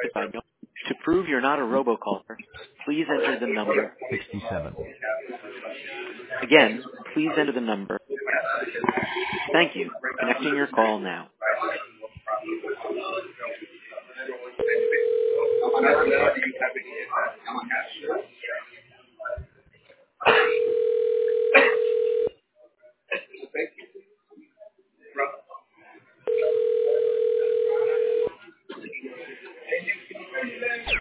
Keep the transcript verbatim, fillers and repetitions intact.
by no. To prove you're not a robocaller, please enter the number. sixty-seven. Again, please enter the number. Thank you. Connecting your call now.